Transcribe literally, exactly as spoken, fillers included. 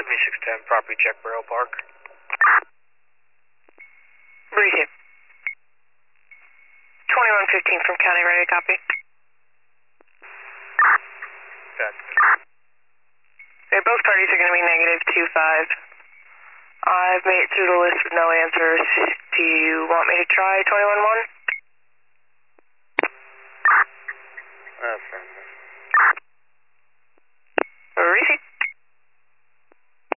seventy-six ten, property check, Borough Park. Breeze here. twenty-one fifteen from county, ready to copy. That's Okay, both parties are going to be negative two five. I've made it through the list with no answers. Do you want me to try twenty-one one?